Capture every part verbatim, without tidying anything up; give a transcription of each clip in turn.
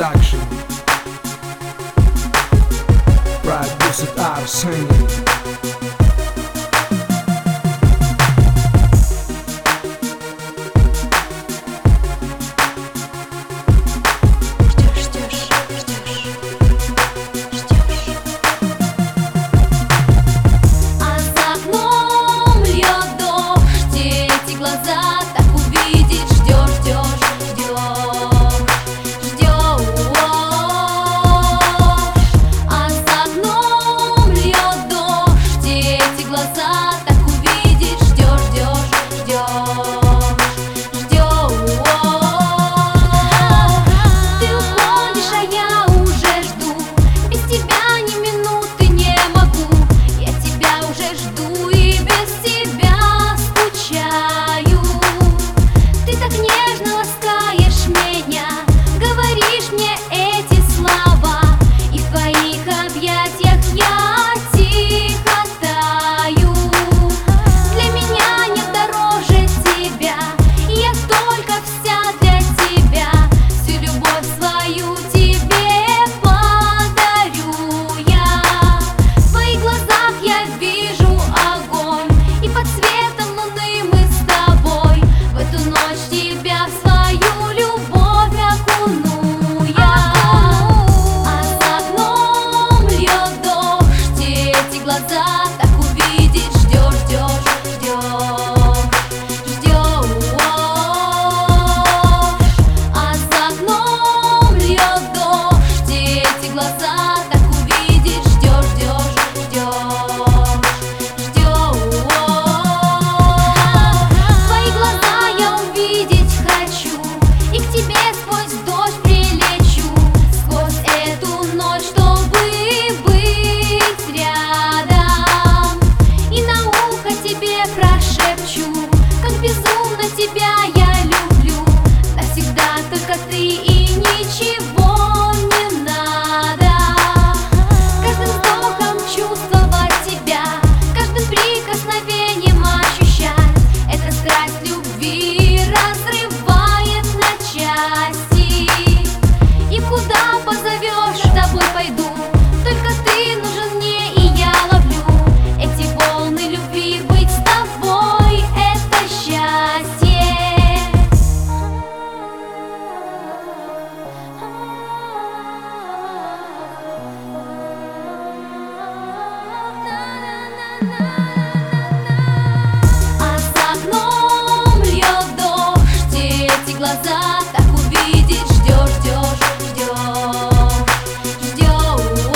Production. Produced Arsen. Тебя я люблю навсегда, только ты и ничего не надо. Каждым вздохом чувствовать тебя, каждым прикосновением ощущать. Эта страсть любви разрывает на части. И куда позовешь, с тобой пойду. Только ты нужен мне, и я ловлю эти волны любви. Быть с тобой — это счастье. А за окном льет дождь, и эти глаза так увидеть ждешь, ждешь, ждешь, ждешь.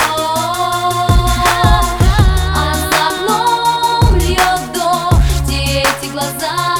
А за окном льет дождь, и эти глаза